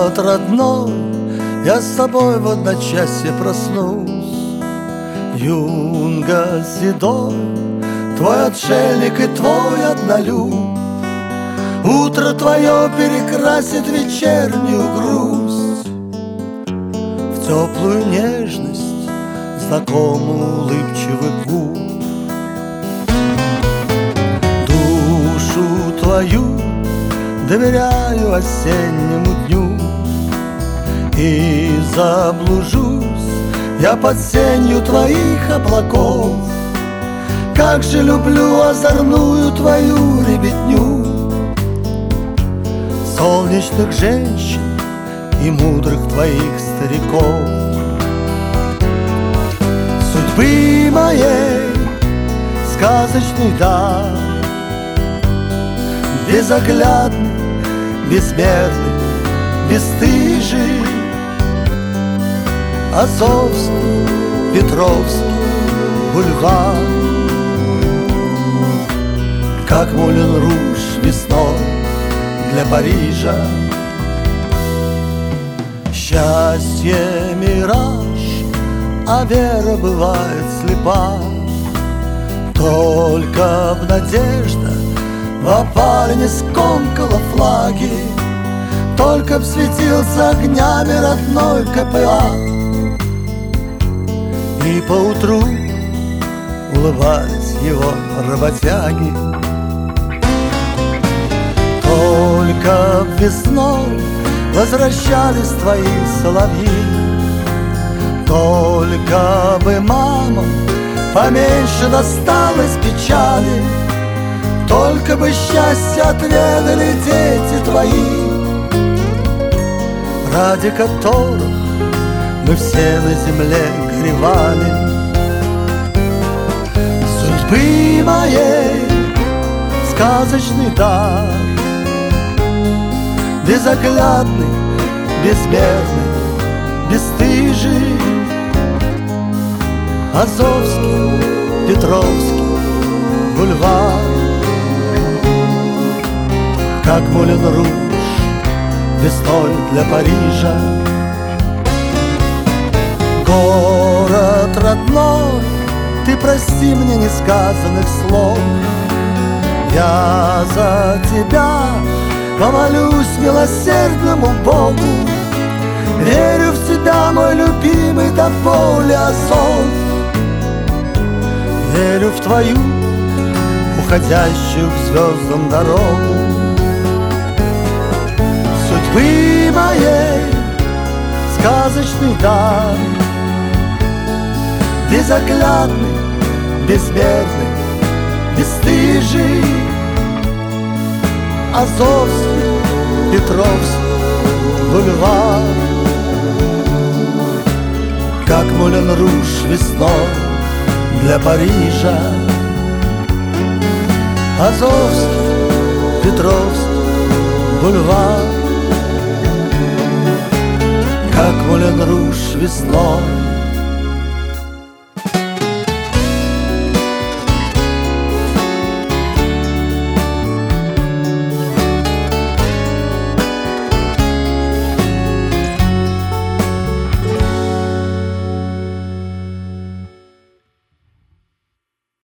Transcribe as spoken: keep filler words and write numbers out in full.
Город родной, я с тобой в одночасье проснусь. Юнга седой, твой отшельник и твой однолюб. Утро твое перекрасит вечернюю грусть в теплую нежность знакомых улыбчивых губ. Душу твою доверяю осеннему дню, и заблужусь я под сенью твоих облаков. Как же люблю озорную твою ребятню, солнечных женщин и мудрых твоих стариков. Судьбы моей сказочный дар, безоглядный, бессмертный, бесстыжий, Азовский, Петровский бульвар. Как Мулен Руж весной для Парижа. Счастье — мираж, а вера бывает слепа. Только б надежда в опале не скомкала флаги, только б светился огнями родной КПА. И поутру улыбались его работяги. Только б весной возвращались твои соловьи, только бы мамам поменьше досталось печали, только бы счастье отведали дети твои, ради которых мы все на земле горевали. Судьбы моей сказочный дар, безоглядный, бессмертный, бесстыжий, Азовский, Петровский бульвар. Как Мулен Руж весной для Парижа. Город родной, ты прости мне несказанных слов, я за тебя помолюсь милосердному Богу. Верю в тебя, мой любимый, до боли Азов. Верю в твою уходящую к звездам дорогу. Судьбы моей сказочный дар, безоглядный, бессмертный, бесстыжий, Азовский, Петровский бульвар. Как Мулен Руж весной для Парижа. Азовский, Петровский бульвар. Как Мулен Руж весной